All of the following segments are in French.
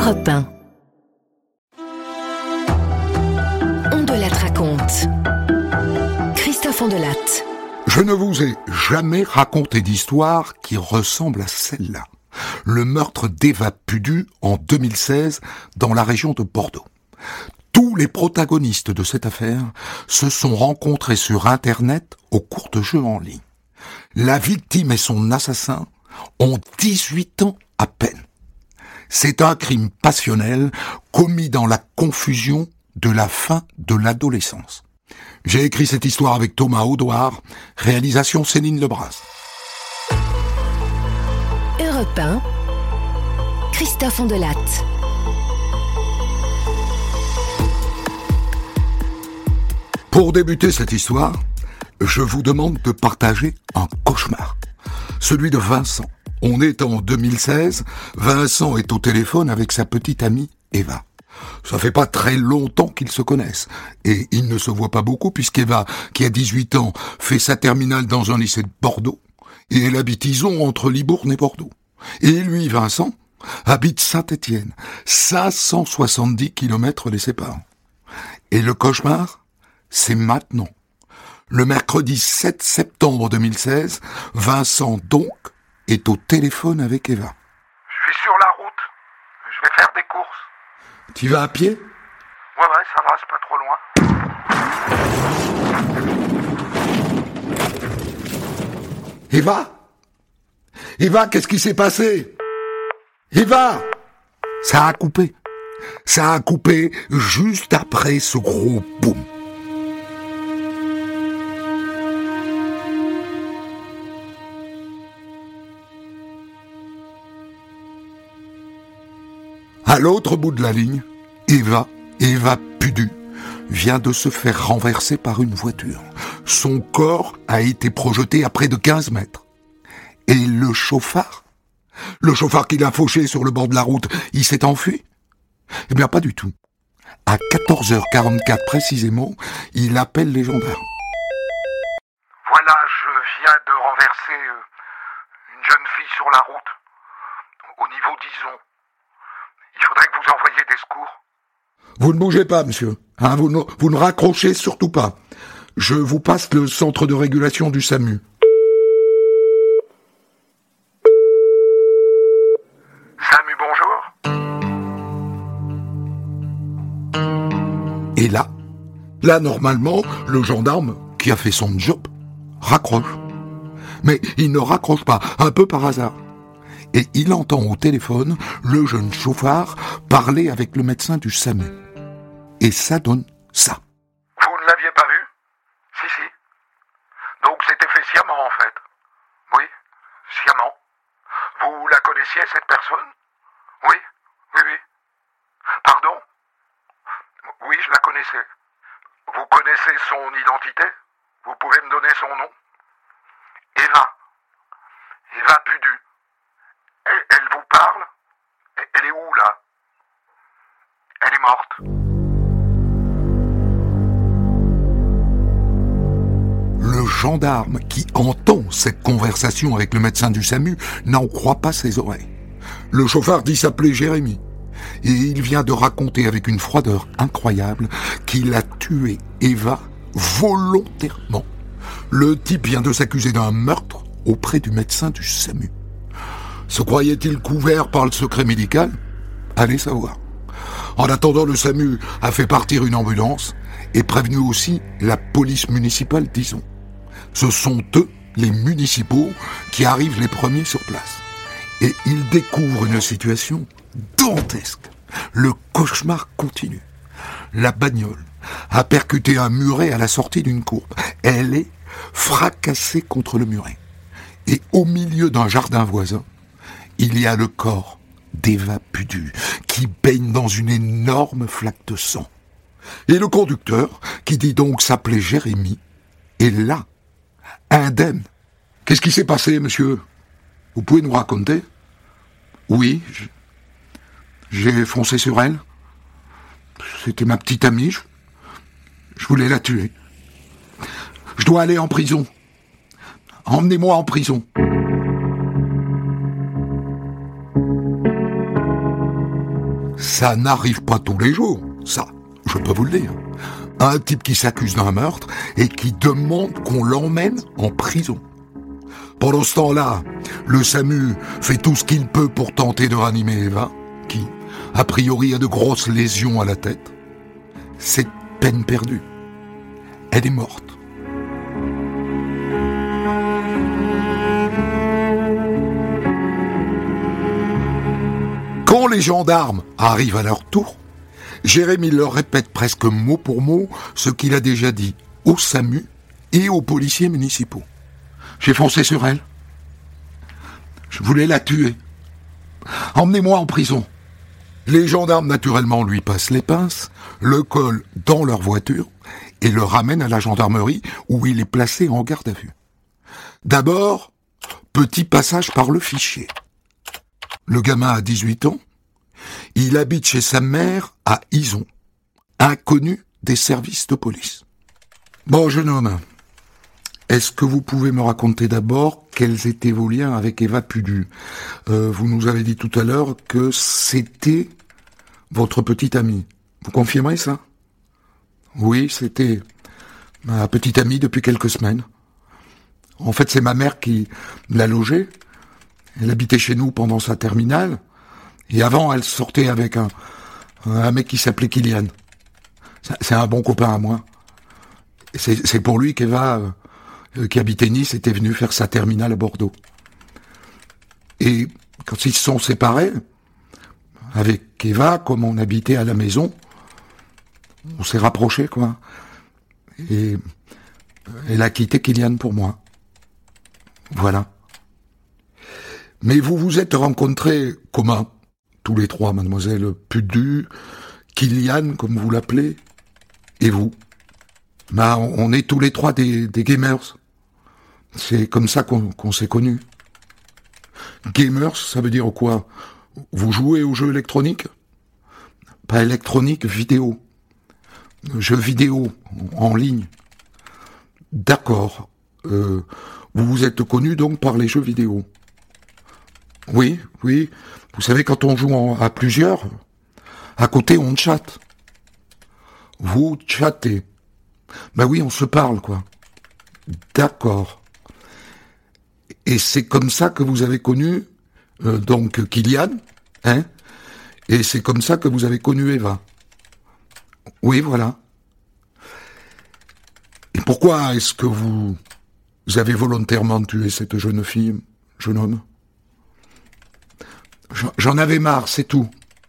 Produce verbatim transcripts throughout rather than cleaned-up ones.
Europe un. Ondelat raconte. Christophe Ondelat. Je ne vous ai jamais raconté d'histoire qui ressemble à celle-là. Le meurtre d'Eva Pudu en deux mille seize dans la région de Bordeaux. Tous les protagonistes de cette affaire se sont rencontrés sur Internet au cours de jeux en ligne. La victime et son assassin ont dix-huit ans à peine. C'est un crime passionnel commis dans la confusion de la fin de l'adolescence. J'ai écrit cette histoire avec Thomas Audouard, réalisation Céline Lebras. Europe un, Christophe Ondelat. Pour débuter cette histoire, je vous demande de partager un cauchemar. Celui de Vincent. On est en deux mille seize, Vincent est au téléphone avec sa petite amie Eva. Ça fait pas très longtemps qu'ils se connaissent. Et ils ne se voient pas beaucoup puisqu'Eva, qui a dix-huit ans, fait sa terminale dans un lycée de Bordeaux. Et elle habite Ison entre Libourne et Bordeaux. Et lui, Vincent, habite Saint-Étienne, cinq cent soixante-dix kilomètres les séparant. Et le cauchemar, c'est maintenant. Le mercredi sept septembre deux mille seize, Vincent donc est au téléphone avec Eva. Je suis sur la route, je vais faire des courses. Tu vas à pied ? Ouais, ouais, ça va, c'est pas trop loin. Eva ? Eva, qu'est-ce qui s'est passé ? Eva ? Ça a coupé. Ça a coupé juste après ce gros boum. À l'autre bout de la ligne, Eva, Eva Pudu, vient de se faire renverser par une voiture. Son corps a été projeté à près de quinze mètres. Et le chauffard, le chauffard qui l'a fauché sur le bord de la route, il s'est enfui ? Eh bien, pas du tout. À quatorze heures quarante-quatre précisément, il appelle les gendarmes. Voilà, je viens de renverser une jeune fille sur la route, au niveau d'Ison. Il faudrait que vous envoyiez des secours. Vous ne bougez pas, monsieur. Hein, vous, ne, vous ne raccrochez surtout pas. Je vous passe le centre de régulation du SAMU. SAMU, bonjour. Et là, là, normalement, le gendarme, qui a fait son job, raccroche. Mais il ne raccroche pas, un peu par hasard. Et il entend au téléphone le jeune chauffard parler avec le médecin du SAMU. Et ça donne ça. Vous ne l'aviez pas vu ? Si, si. Donc c'était fait sciemment, en fait. Oui, sciemment. Vous la connaissiez, cette personne ? Oui, oui, oui. Pardon ? Oui, je la connaissais. Vous connaissez son identité ? Vous pouvez me donner son nom ? Eva. Eva Pudu. Elle, elle vous parle ? Elle est où, là ? Elle est morte. Le gendarme qui entend cette conversation avec le médecin du SAMU n'en croit pas ses oreilles. Le chauffard dit s'appeler Jérémy. Et il vient de raconter avec une froideur incroyable qu'il a tué Eva volontairement. Le type vient de s'accuser d'un meurtre auprès du médecin du SAMU. Se croyait-il couvert par le secret médical ? Allez savoir. En attendant, le SAMU a fait partir une ambulance et prévenu aussi la police municipale d'Ison. Ce sont eux, les municipaux, qui arrivent les premiers sur place. Et ils découvrent une situation dantesque. Le cauchemar continue. La bagnole a percuté un muret à la sortie d'une courbe. Elle est fracassée contre le muret. Et au milieu d'un jardin voisin, il y a le corps d'Eva Pudu qui baigne dans une énorme flaque de sang. Et le conducteur, qui dit donc s'appeler Jérémy, est là, indemne. Qu'est-ce qui s'est passé, monsieur ? Vous pouvez nous raconter ? Oui, je... j'ai foncé sur elle. C'était ma petite amie. Je... je voulais la tuer. Je dois aller en prison. Emmenez-moi en prison. Ça n'arrive pas tous les jours, ça, je peux vous le dire. Un type qui s'accuse d'un meurtre et qui demande qu'on l'emmène en prison. Pendant ce temps-là, le SAMU fait tout ce qu'il peut pour tenter de ranimer Eva, qui, a priori, a de grosses lésions à la tête. C'est peine perdue. Elle est morte. Quand les gendarmes arrivent à leur tour, Jérémy leur répète presque mot pour mot ce qu'il a déjà dit au SAMU et aux policiers municipaux. J'ai foncé sur elle. Je voulais la tuer. Emmenez-moi en prison. Les gendarmes, naturellement, lui passent les pinces, le collent dans leur voiture et le ramènent à la gendarmerie où il est placé en garde à vue. D'abord, petit passage par le fichier. Le gamin a dix-huit ans. Il habite chez sa mère à Ison, inconnu des services de police. Bon, jeune homme, est-ce que vous pouvez me raconter d'abord quels étaient vos liens avec Eva Pudu ? euh, Vous nous avez dit tout à l'heure que c'était votre petite amie. Vous confirmez ça ? Oui, c'était ma petite amie depuis quelques semaines. En fait, c'est ma mère qui l'a logée. Elle habitait chez nous pendant sa terminale. Et avant, elle sortait avec un, un mec qui s'appelait Kylian. C'est un bon copain à moi. C'est, c'est pour lui qu'Eva, euh, qui habitait Nice, était venue faire sa terminale à Bordeaux. Et quand ils se sont séparés, avec Eva, comme on habitait à la maison, on s'est rapprochés, quoi. Et elle a quitté Kylian pour moi. Voilà. Mais vous vous êtes rencontrés comment ? Tous les trois, mademoiselle Pudu, Kylian, comme vous l'appelez, et vous. Bah, on est tous les trois des, des gamers. C'est comme ça qu'on, qu'on s'est connus. Gamers, ça veut dire quoi ? Vous jouez aux jeux électroniques ? Pas électronique, vidéo. Jeux vidéo, en ligne. D'accord. Euh, vous vous êtes connus donc par les jeux vidéo. Oui, oui. Vous savez, quand on joue en, à plusieurs, à côté, on chatte. Vous chattez. Ben oui, on se parle, quoi. D'accord. Et c'est comme ça que vous avez connu, euh, donc, Kylian, hein ? Et c'est comme ça que vous avez connu Eva. Oui, voilà. Et pourquoi est-ce que vous, vous avez volontairement tué cette jeune fille, jeune homme ? J'en avais marre, c'est tout.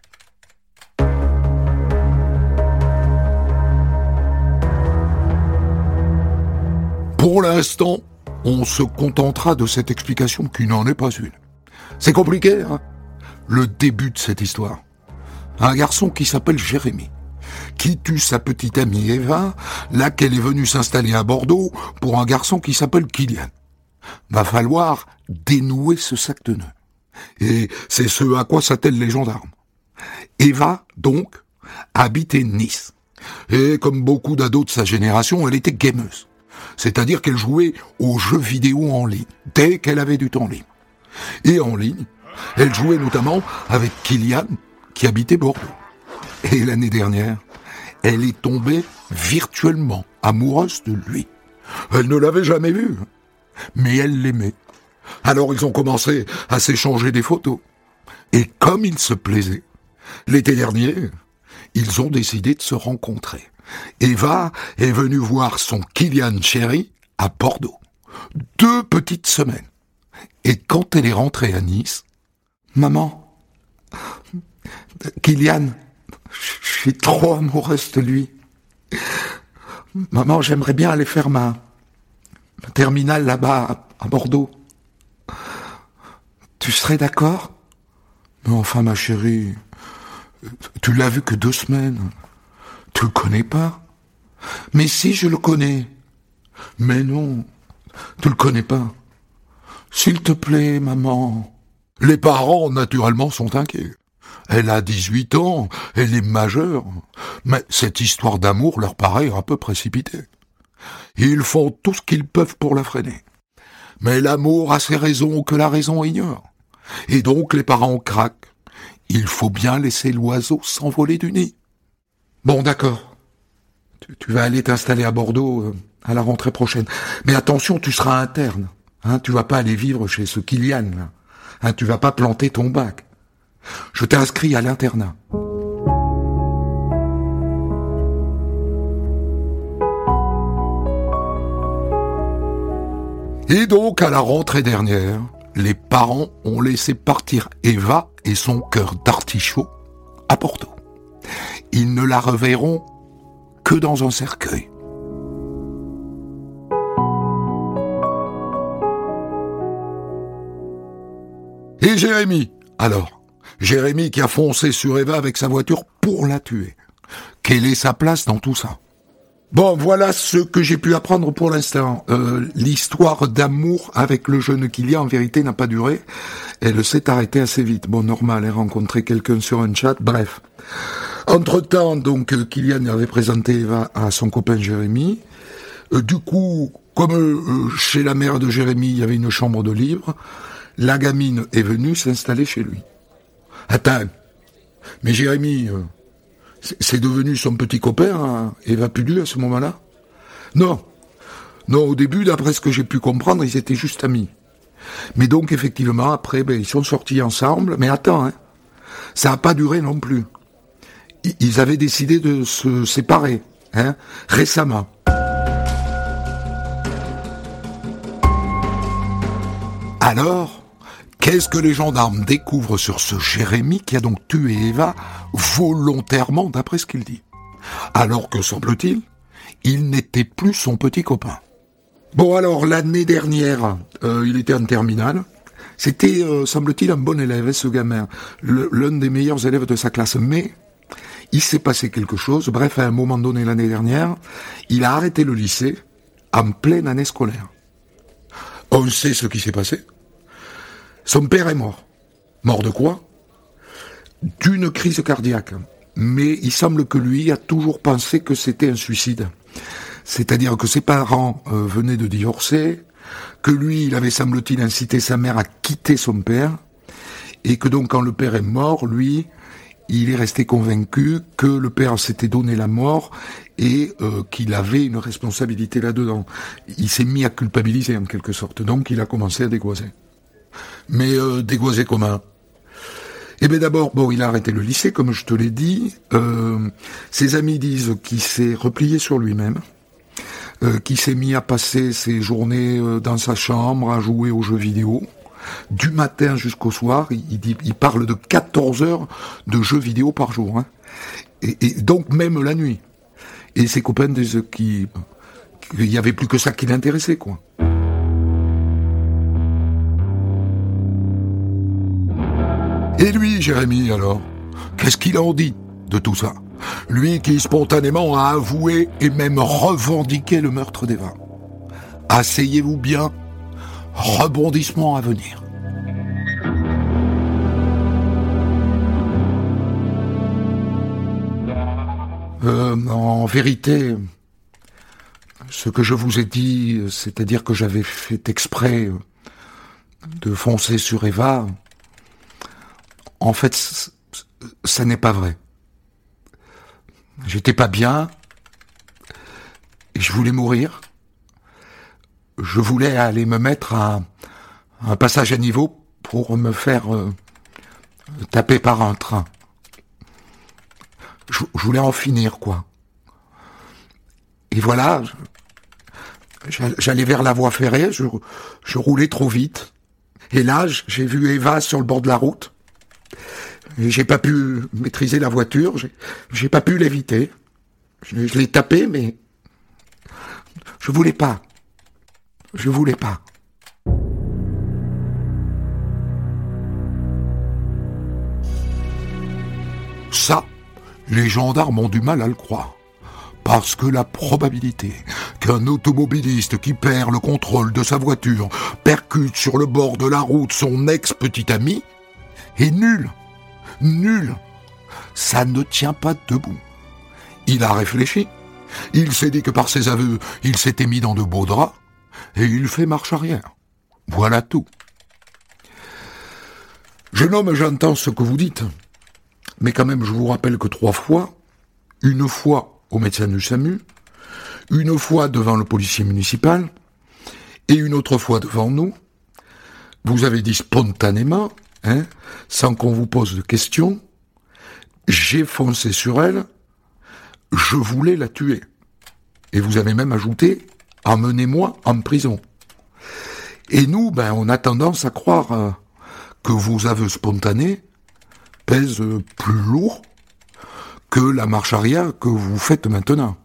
Pour l'instant, on se contentera de cette explication qui n'en est pas une. C'est compliqué, hein ? Le début de cette histoire. Un garçon qui s'appelle Jérémy, qui tue sa petite amie Eva, laquelle est venue s'installer à Bordeaux pour un garçon qui s'appelle Kylian. Va falloir dénouer ce sac de nœuds. Et c'est ce à quoi s'attellent les gendarmes. Eva, donc, habitait Nice. Et comme beaucoup d'ados de sa génération, elle était gameuse. C'est-à-dire qu'elle jouait aux jeux vidéo en ligne, dès qu'elle avait du temps libre. Et en ligne, elle jouait notamment avec Kylian, qui habitait Bordeaux. Et l'année dernière, elle est tombée virtuellement amoureuse de lui. Elle ne l'avait jamais vu, mais elle l'aimait. Alors ils ont commencé à s'échanger des photos. Et comme ils se plaisaient, l'été dernier, ils ont décidé de se rencontrer. Eva est venue voir son Kylian chéri à Bordeaux. Deux petites semaines. Et quand elle est rentrée à Nice, maman, Kylian, je suis trop amoureuse de lui. Maman, j'aimerais bien aller faire ma, ma terminale là-bas à, à Bordeaux. Tu serais d'accord ? Mais enfin, ma chérie, tu l'as vu que deux semaines. Tu le connais pas ? Mais si, je le connais. Mais non, tu le connais pas. S'il te plaît, maman. Les parents, naturellement, sont inquiets. Elle a dix-huit ans, elle est majeure. Mais cette histoire d'amour leur paraît un peu précipitée. Ils font tout ce qu'ils peuvent pour la freiner. Mais l'amour a ses raisons que la raison ignore. Et donc les parents craquent. Il faut bien laisser l'oiseau s'envoler du nid. Bon, d'accord. Tu, tu vas aller t'installer à Bordeaux euh, à la rentrée prochaine. Mais attention, tu seras interne. Hein, tu vas pas aller vivre chez ce Kylian, là. Hein, tu vas pas planter ton bac. Je t'ai inscrit à l'internat. Et donc, à la rentrée dernière, les parents ont laissé partir Eva et son cœur d'artichaut à Bordeaux. Ils ne la reverront que dans un cercueil. Et Jérémy, alors, Jérémy qui a foncé sur Eva avec sa voiture pour la tuer. Quelle est sa place dans tout ça ? Bon, voilà ce que j'ai pu apprendre pour l'instant. Euh, l'histoire d'amour avec le jeune Kylian, en vérité, n'a pas duré. Elle s'est arrêtée assez vite. Bon, normal, elle a rencontré quelqu'un sur un chat, bref. Entre-temps, donc, Kylian avait présenté Eva à son copain Jérémy. Euh, du coup, comme euh, chez la mère de Jérémy, il y avait une chambre de libre, la gamine est venue s'installer chez lui. Attends, mais Jérémy... Euh, C'est devenu son petit copain, hein, Eva Pudul, à ce moment-là ? Non. Non, au début, d'après ce que j'ai pu comprendre, ils étaient juste amis. Mais donc, effectivement, après, ben, ils sont sortis ensemble. Mais attends, hein, ça n'a pas duré non plus. Ils avaient décidé de se séparer, hein, récemment. Alors... Qu'est-ce que les gendarmes découvrent sur ce Jérémy qui a donc tué Eva volontairement, d'après ce qu'il dit ? Alors que, semble-t-il, il n'était plus son petit copain. Bon, alors, l'année dernière, euh, il était en terminale. C'était, euh, semble-t-il, un bon élève, ce gamin. Le, l'un des meilleurs élèves de sa classe. Mais il s'est passé quelque chose. Bref, à un moment donné, l'année dernière, il a arrêté le lycée en pleine année scolaire. On sait ce qui s'est passé. Son père est mort. Mort de quoi ? D'une crise cardiaque. Mais il semble que lui a toujours pensé que c'était un suicide. C'est-à-dire que ses parents euh, venaient de divorcer, que lui, il avait, semble-t-il, incité sa mère à quitter son père, et que donc quand le père est mort, lui, il est resté convaincu que le père s'était donné la mort et euh, qu'il avait une responsabilité là-dedans. Il s'est mis à culpabiliser en quelque sorte, donc il a commencé à dégoiser. Mais euh, dégoiser comment ? Eh bien d'abord, bon, il a arrêté le lycée, comme je te l'ai dit. Euh, ses amis disent qu'il s'est replié sur lui-même, euh, qu'il s'est mis à passer ses journées euh, dans sa chambre, à jouer aux jeux vidéo. Du matin jusqu'au soir, il, il, dit, il parle de quatorze heures de jeux vidéo par jour. Hein. Et, et donc même la nuit. Et ses copains disent qu'il n'y avait plus que ça qui l'intéressait, quoi. Et lui, Jérémy, alors, qu'est-ce qu'il en dit de tout ça ? Lui qui spontanément a avoué et même revendiqué le meurtre d'Eva. Asseyez-vous bien, rebondissement à venir. Euh, en vérité, ce que je vous ai dit, c'est-à-dire que j'avais fait exprès de foncer sur Eva, en fait, ça n'est pas vrai. J'étais pas bien, et je voulais mourir. Je voulais aller me mettre à un passage à niveau pour me faire euh, taper par un train. Je, je voulais en finir, quoi. Et voilà, je, j'allais vers la voie ferrée, je, je roulais trop vite. Et là, j'ai vu Eva sur le bord de la route. Et j'ai pas pu maîtriser la voiture, j'ai, j'ai pas pu l'éviter. Je, je l'ai tapé, mais je voulais pas. Je voulais pas. Ça, les gendarmes ont du mal à le croire. Parce que la probabilité qu'un automobiliste qui perd le contrôle de sa voiture percute sur le bord de la route son ex-petit ami est nulle. Nulle. Ça ne tient pas debout. Il a réfléchi. Il s'est dit que par ses aveux, il s'était mis dans de beaux draps et il fait marche arrière. Voilà tout. Jeune homme, j'entends ce que vous dites. mais quand même, je vous rappelle que trois fois, une fois au médecin du SAMU, une fois devant le policier municipal, et une autre fois devant nous, vous avez dit spontanément, hein, sans qu'on vous pose de questions, j'ai foncé sur elle, je voulais la tuer. Et vous avez même ajouté, emmenez-moi en prison. Et nous, ben, on a tendance à croire euh, que vos aveux spontanés pèsent plus lourd que la marche arrière que vous faites maintenant.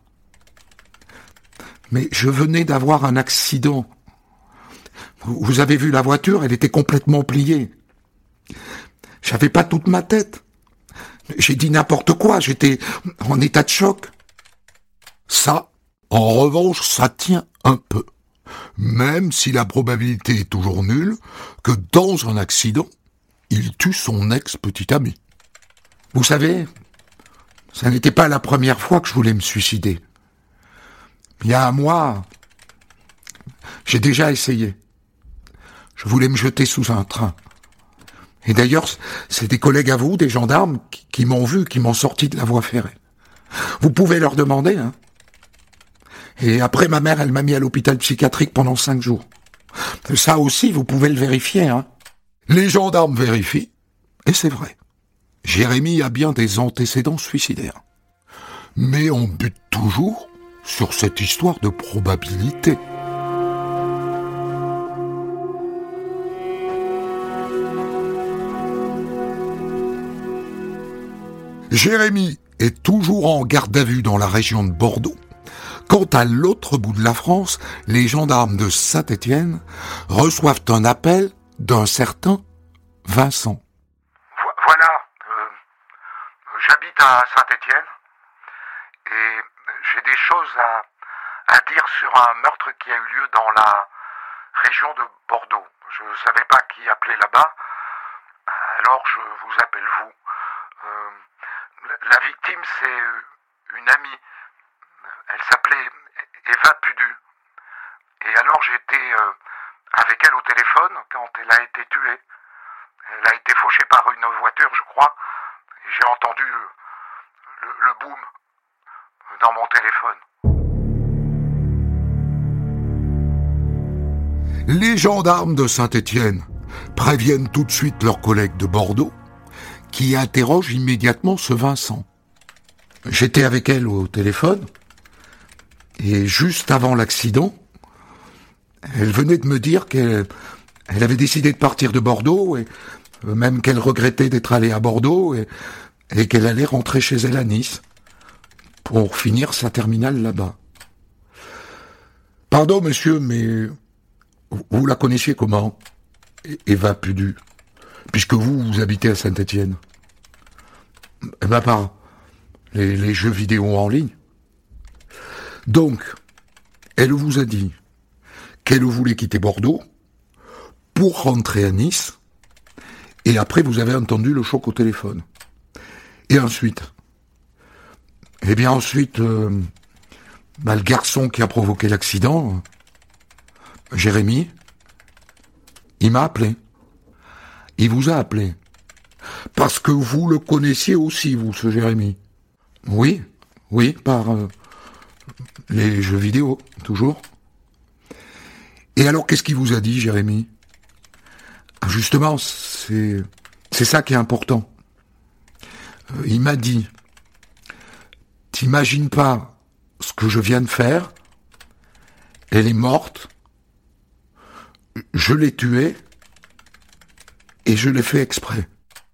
Mais je venais d'avoir un accident. Vous avez vu la voiture, elle était complètement pliée. J'avais pas toute ma tête. J'ai dit n'importe quoi, j'étais en état de choc. Ça, en revanche, ça tient un peu. Même si la probabilité est toujours nulle que dans un accident, il tue son ex-petit ami. Vous savez, ça n'était pas la première fois que je voulais me suicider. Il y a un mois, j'ai déjà essayé. Je voulais me jeter sous un train. Et d'ailleurs, c'est des collègues à vous, des gendarmes, qui, qui m'ont vu, qui m'ont sorti de la voie ferrée. Vous pouvez leur demander, hein. Et après, ma mère, elle m'a mis à l'hôpital psychiatrique pendant cinq jours. Ça aussi, vous pouvez le vérifier, hein. Les gendarmes vérifient, et c'est vrai. Jérémy a bien des antécédents suicidaires. Mais on bute toujours sur cette histoire de probabilité. Jérémy est toujours en garde à vue dans la région de Bordeaux. Quant à l'autre bout de la France, les gendarmes de Saint-Étienne reçoivent un appel d'un certain Vincent. Vo- voilà, euh, j'habite à Saint-Étienne et j'ai des choses à, à dire sur un meurtre qui a eu lieu dans la région de Bordeaux. Je ne savais pas qui appelait là-bas, alors je vous appelle vous. Euh, la victime, c'est une amie. Elle s'appelait Eva Pudu. Et alors j'étais euh, avec elle au téléphone quand elle a été tuée. Elle a été fauchée par une voiture, je crois. Et j'ai entendu le, le boom dans mon téléphone. Les gendarmes de Saint-Étienne préviennent tout de suite leurs collègues de Bordeaux, qui interrogent immédiatement ce Vincent. J'étais avec elle au téléphone, et juste avant l'accident, elle venait de me dire qu'elle elle avait décidé de partir de Bordeaux, et même qu'elle regrettait d'être allée à Bordeaux, et, et qu'elle allait rentrer chez elle à Nice, pour finir sa terminale là-bas. Pardon, monsieur, mais vous la connaissiez comment, Eva Pudu, puisque vous, vous habitez à Saint-Étienne? Eh ben, par les, les jeux vidéo en ligne. Donc, elle vous a dit qu'elle voulait quitter Bordeaux pour rentrer à Nice, et après vous avez entendu le choc au téléphone. Et ensuite, eh bien ensuite, euh, bah, le garçon qui a provoqué l'accident, Jérémy, il m'a appelé. Il vous a appelé. Parce que vous le connaissiez aussi, vous, ce Jérémy. Oui, oui, par euh, les jeux vidéo, toujours. Et alors, qu'est-ce qu'il vous a dit, Jérémy? Justement, c'est, c'est ça qui est important. Euh, il m'a dit, t'imagines pas ce que je viens de faire, elle est morte, je l'ai tuée, et je l'ai fait exprès.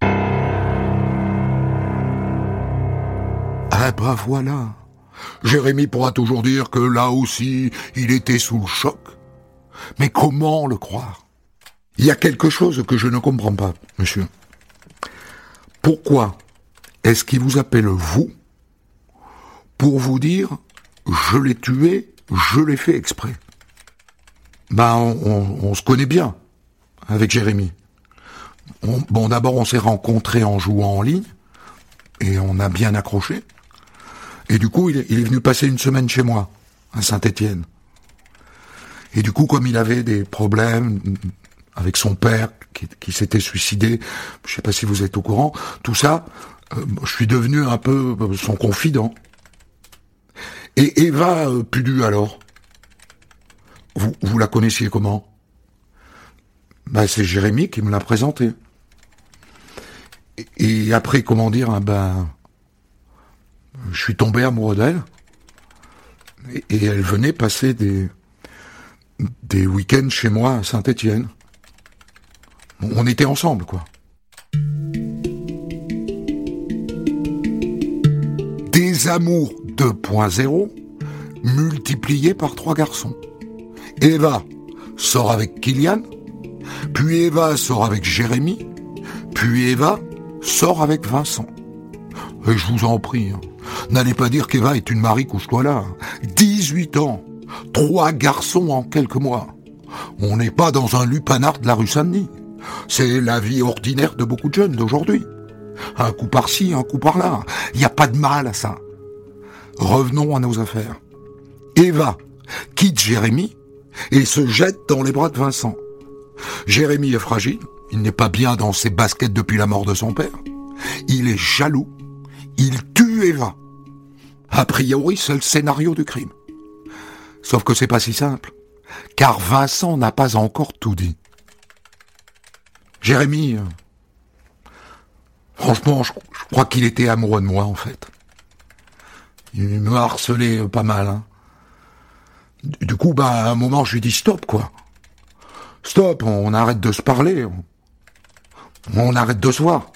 Ah ben voilà. Jérémy pourra toujours dire que là aussi, il était sous le choc. Mais comment le croire? Il y a quelque chose que je ne comprends pas, monsieur. Pourquoi est-ce qu'il vous appelle vous pour vous dire « je l'ai tué, je l'ai fait exprès » Ben, on, on, on se connaît bien avec Jérémy. On, bon, d'abord, on s'est rencontrés en jouant en ligne, et on a bien accroché. Et du coup, il est, il est venu passer une semaine chez moi, à Saint-Étienne. Et du coup, comme il avait des problèmes avec son père, qui, qui s'était suicidé, je sais pas si vous êtes au courant, tout ça, Euh, je suis devenu un peu son confident. Et Eva euh, Pudu, alors, vous, vous la connaissiez comment? Ben, c'est Jérémy qui me l'a présentée. Et, et après, comment dire, hein, ben, je suis tombé amoureux d'elle. Et, et elle venait passer des, des week-ends chez moi à Saint-Étienne. On était ensemble, quoi. Des amours deux point zéro multipliés par trois garçons. Eva sort avec Kylian, puis Eva sort avec Jérémy, puis Eva sort avec Vincent. Et je vous en prie, hein, n'allez pas dire qu'Eva est une Marie couche-toi là. dix-huit ans, trois garçons en quelques mois. On n'est pas dans un lupanar de la rue Saint-Denis. C'est la vie ordinaire de beaucoup de jeunes d'aujourd'hui. Un coup par-ci, un coup par-là. Il n'y a pas de mal à ça. Revenons à nos affaires. Eva quitte Jérémy et se jette dans les bras de Vincent. Jérémy est fragile, il n'est pas bien dans ses baskets depuis la mort de son père. Il est jaloux, il tue Eva. A priori, c'est le scénario du crime. Sauf que c'est pas si simple, car Vincent n'a pas encore tout dit. Jérémy, euh, franchement, je, je crois qu'il était amoureux de moi, en fait. Il me harcelait pas mal, hein. Du coup, bah, à un moment, je lui dis stop, quoi. Stop, on arrête de se parler. On, on arrête de se voir.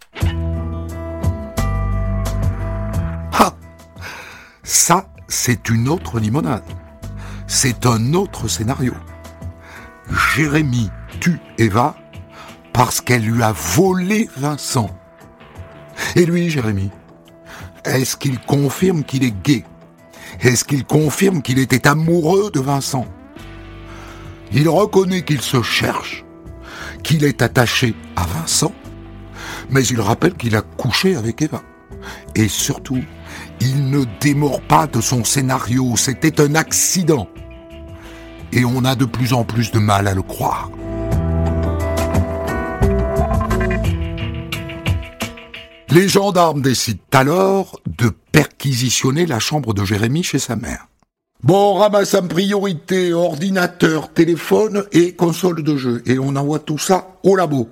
Ah! Ça, c'est une autre limonade. C'est un autre scénario. Jérémy tue Eva parce qu'elle lui a volé Vincent. Et lui, Jérémy, est-ce qu'il confirme qu'il est gay? Est-ce qu'il confirme qu'il était amoureux de Vincent? Il reconnaît qu'il se cherche, qu'il est attaché à Vincent, mais il rappelle qu'il a couché avec Eva. Et surtout, il ne démord pas de son scénario, c'était un accident. Et on a de plus en plus de mal à le croire. Les gendarmes décident alors de perquisitionner la chambre de Jérémy chez sa mère. Bon, on ramasse en priorité ordinateur, téléphone et console de jeu. Et on envoie tout ça au labo.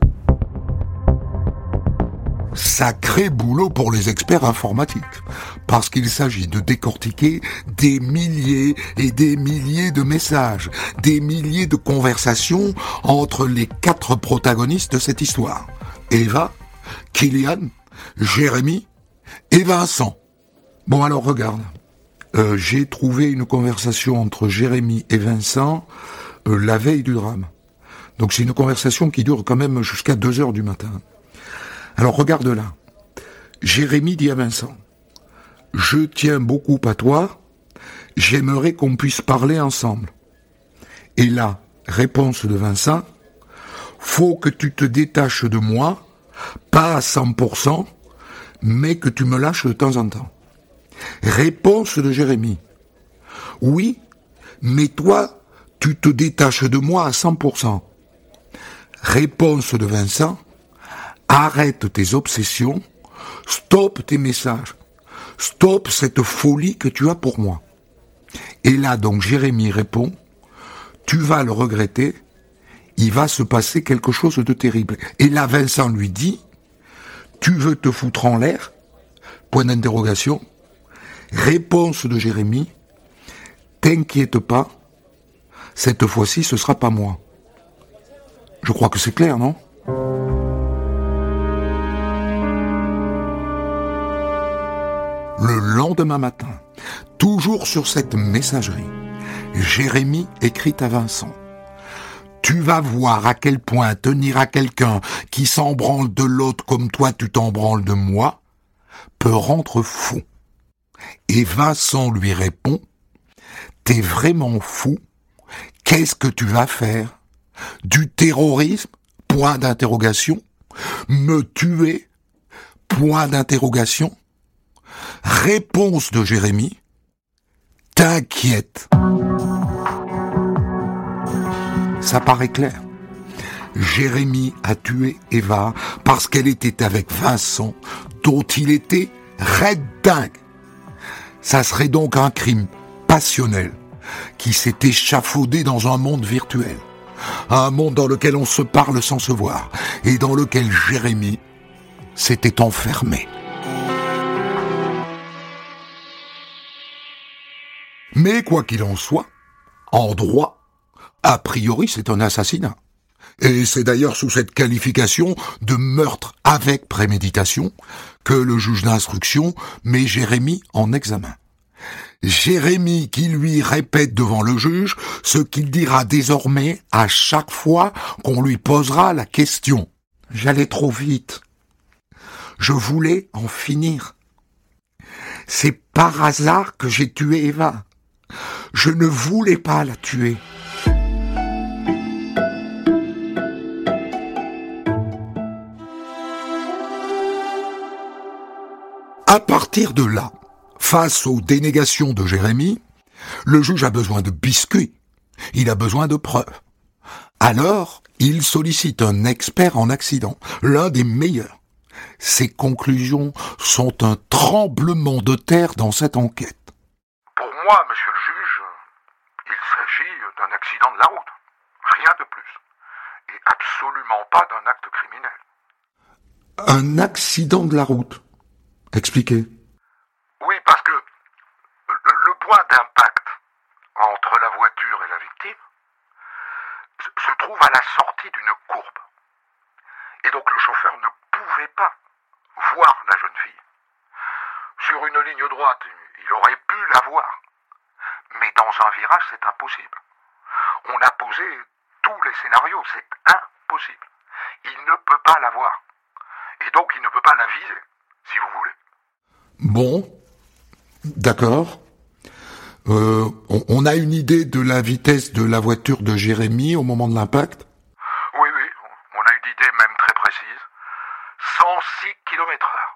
Sacré boulot pour les experts informatiques. Parce qu'il s'agit de décortiquer des milliers et des milliers de messages, des milliers de conversations entre les quatre protagonistes de cette histoire. Eva, Kylian, Jérémy et Vincent. Bon, alors regarde. Euh, j'ai trouvé une conversation entre Jérémy et Vincent euh, la veille du drame. Donc c'est une conversation qui dure quand même jusqu'à deux heures du matin. Alors regarde là. Jérémy dit à Vincent: « Je tiens beaucoup à toi, j'aimerais qu'on puisse parler ensemble. » Et là, réponse de Vincent: « Faut que tu te détaches de moi, pas à cent pour cent, mais que tu me lâches de temps en temps. » Réponse de Jérémy: « Oui, mais toi, tu te détaches de moi à cent pour cent. » Réponse de Vincent: « Arrête tes obsessions, stop tes messages, stop cette folie que tu as pour moi. » Et là donc Jérémy répond: « Tu vas le regretter, il va se passer quelque chose de terrible. » Et là Vincent lui dit: « Tu veux te foutre en l'air ? » Point d'interrogation. Réponse de Jérémy: « T'inquiète pas, cette fois-ci ce sera pas moi. » Je crois que c'est clair, non ? Le lendemain matin, toujours sur cette messagerie, Jérémy écrit à Vincent: « Tu vas voir à quel point tenir à quelqu'un qui s'en branle de l'autre comme toi tu t'en branles de moi peut rendre fou. » Et Vincent lui répond: « T'es vraiment fou ? Qu'est-ce que tu vas faire ? Du terrorisme ? Point d'interrogation. Me tuer ? Point d'interrogation. Réponse de Jérémy: « T'inquiète. » Ça paraît clair. Jérémy a tué Eva parce qu'elle était avec Vincent dont il était raide dingue. Ça serait donc un crime passionnel qui s'est échafaudé dans un monde virtuel. Un monde dans lequel on se parle sans se voir et dans lequel Jérémy s'était enfermé. Mais quoi qu'il en soit, en droit, a priori c'est un assassinat. Et c'est d'ailleurs sous cette qualification de meurtre avec préméditation que le juge d'instruction met Jérémy en examen. Jérémy qui lui répète devant le juge ce qu'il dira désormais à chaque fois qu'on lui posera la question. J'allais trop vite. Je voulais en finir. C'est par hasard que j'ai tué Eva. Je ne voulais pas la tuer. À partir de là, face aux dénégations de Jérémy, le juge a besoin de biscuits, il a besoin de preuves. Alors, il sollicite un expert en accident, l'un des meilleurs. Ses conclusions sont un tremblement de terre dans cette enquête. Pour moi, monsieur le juge, il s'agit d'un accident de la route, rien de plus, et absolument pas d'un acte criminel. Un accident de la route. Expliquez. Oui, parce que le, le point d'impact entre la voiture et la victime se, se trouve à la sortie d'une courbe. Et donc le chauffeur ne pouvait pas voir la jeune fille. Sur une ligne droite, il aurait pu la voir. Mais dans un virage, c'est impossible. On a posé tous les scénarios, c'est impossible. Il ne peut pas la voir. Et donc il ne peut pas la viser, si vous voulez. Bon, d'accord. Euh, on, on a une idée de la vitesse de la voiture de Jérémy au moment de l'impact ? Oui, oui, on a une idée même très précise. cent six kilomètres heure.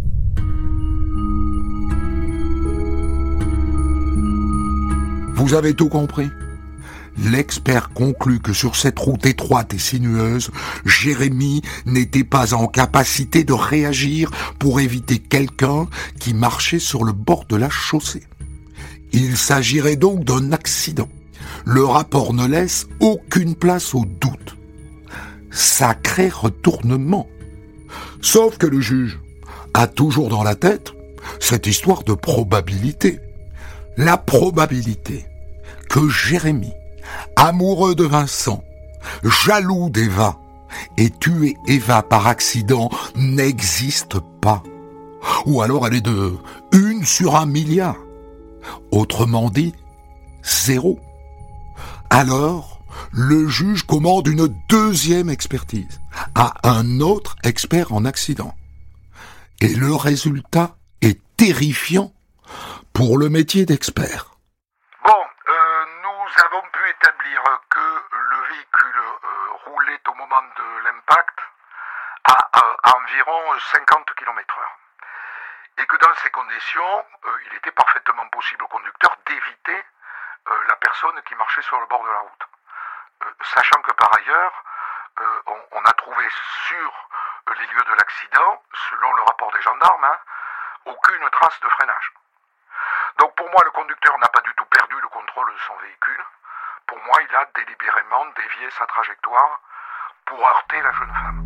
Vous avez tout compris. L'expert conclut que sur cette route étroite et sinueuse, Jérémy n'était pas en capacité de réagir pour éviter quelqu'un qui marchait sur le bord de la chaussée. Il s'agirait donc d'un accident. Le rapport ne laisse aucune place au doute. Sacré retournement. Sauf que le juge a toujours dans la tête cette histoire de probabilité. La probabilité que Jérémy, amoureux de Vincent, jaloux d'Eva, et tuer Eva par accident n'existe pas. Ou alors elle est de une sur un milliard. Autrement dit, zéro. Alors, le juge commande une deuxième expertise à un autre expert en accident. Et le résultat est terrifiant pour le métier d'expert. Bon, euh, nous avons pu établir que le véhicule euh, roulait au moment de l'impact à, à, à environ cinquante kilomètres heure. Et que dans ces conditions, euh, il était parfaitement possible au conducteur d'éviter euh, la personne qui marchait sur le bord de la route. Euh, sachant que par ailleurs, euh, on, on a trouvé sur les lieux de l'accident, selon le rapport des gendarmes, hein, aucune trace de freinage. Donc pour moi, le conducteur n'a pas du tout perdu le contrôle de son véhicule. Pour moi, il a délibérément dévié sa trajectoire pour heurter la jeune femme.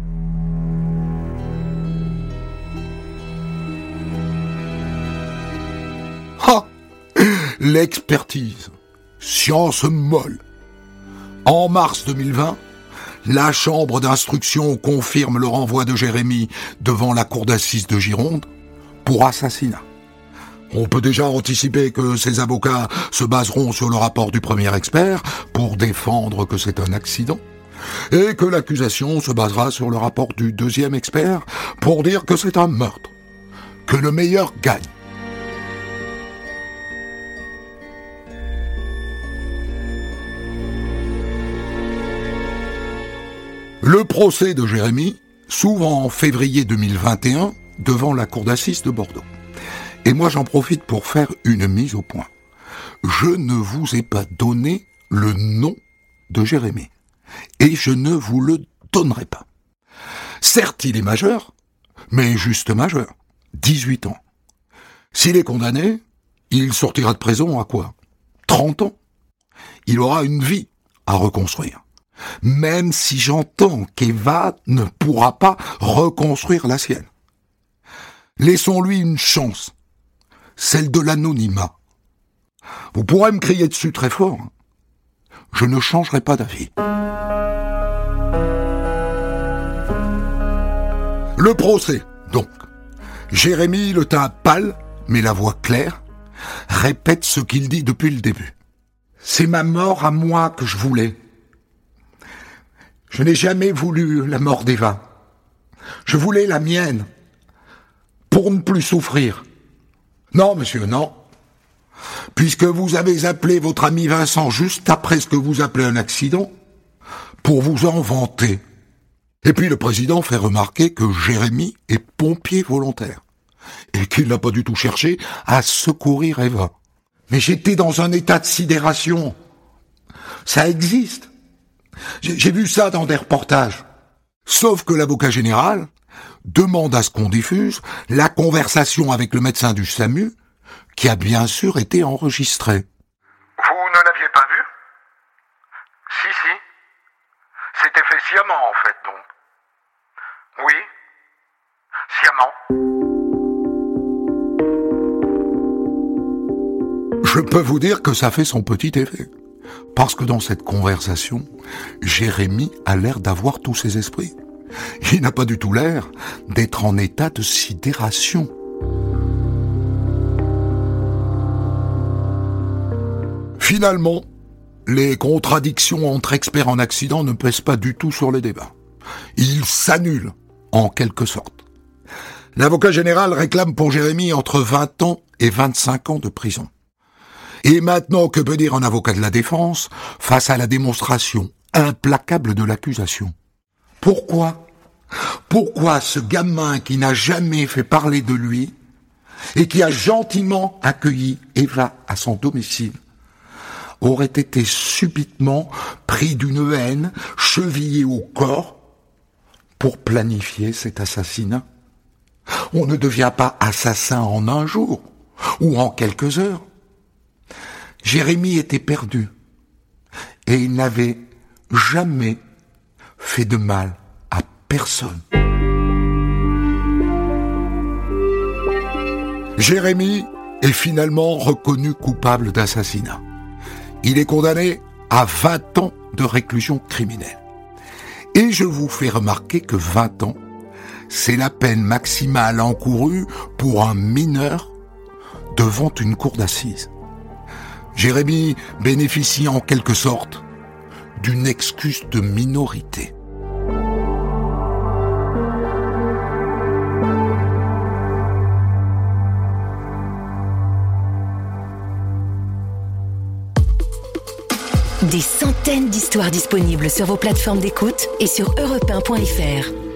Ah ! L'expertise. Science molle. En mars deux mille vingt, la chambre d'instruction confirme le renvoi de Jérémy devant la cour d'assises de Gironde pour assassinat. On peut déjà anticiper que ses avocats se baseront sur le rapport du premier expert pour défendre que c'est un accident, et que l'accusation se basera sur le rapport du deuxième expert pour dire que c'est un meurtre, que le meilleur gagne. Le procès de Jérémy s'ouvre en février deux mille vingt et un devant la cour d'assises de Bordeaux. Et moi, j'en profite pour faire une mise au point. Je ne vous ai pas donné le nom de Jérémy. Et je ne vous le donnerai pas. Certes, il est majeur, mais juste majeur. dix-huit ans. S'il est condamné, il sortira de prison à quoi ? trente ans. Il aura une vie à reconstruire. Même si j'entends qu'Eva ne pourra pas reconstruire la sienne. Laissons-lui une chance, celle de l'anonymat. Vous pourrez me crier dessus très fort. Je ne changerai pas d'avis. Le procès, donc. Jérémy, le teint pâle, mais la voix claire, répète ce qu'il dit depuis le début. C'est ma mort à moi que je voulais. Je n'ai jamais voulu la mort d'Eva. Je voulais la mienne, pour ne plus souffrir. Non, monsieur, non. Puisque vous avez appelé votre ami Vincent juste après ce que vous appelez un accident, pour vous en vanter. Et puis le président fait remarquer que Jérémy est pompier volontaire, et qu'il n'a pas du tout cherché à secourir Eva. Mais j'étais dans un état de sidération. Ça existe. J'ai, j'ai vu ça dans des reportages. Sauf que l'avocat général demande à ce qu'on diffuse la conversation avec le médecin du SAMU, qui a bien sûr été enregistrée. Vous ne l'aviez pas vu ? Si, si. C'était fait sciemment, en fait, donc. Oui, sciemment. Je peux vous dire que ça fait son petit effet. Parce que dans cette conversation, Jérémy a l'air d'avoir tous ses esprits. Il n'a pas du tout l'air d'être en état de sidération. Finalement, les contradictions entre experts en accident ne pèsent pas du tout sur le débat. Ils s'annulent, en quelque sorte. L'avocat général réclame pour Jérémy entre vingt ans et vingt-cinq ans de prison. Et maintenant, que peut dire un avocat de la défense face à la démonstration implacable de l'accusation ? Pourquoi ? Pourquoi ce gamin qui n'a jamais fait parler de lui et qui a gentiment accueilli Eva à son domicile aurait été subitement pris d'une haine chevillée au corps pour planifier cet assassinat ? On ne devient pas assassin en un jour ou en quelques heures. Jérémy était perdu et il n'avait jamais fait de mal à personne. Jérémy est finalement reconnu coupable d'assassinat. Il est condamné à vingt ans de réclusion criminelle. Et je vous fais remarquer que vingt ans, c'est la peine maximale encourue pour un mineur devant une cour d'assises. Jérémy bénéficie en quelque sorte d'une excuse de minorité. Des centaines d'histoires disponibles sur vos plateformes d'écoute et sur europe un point f r.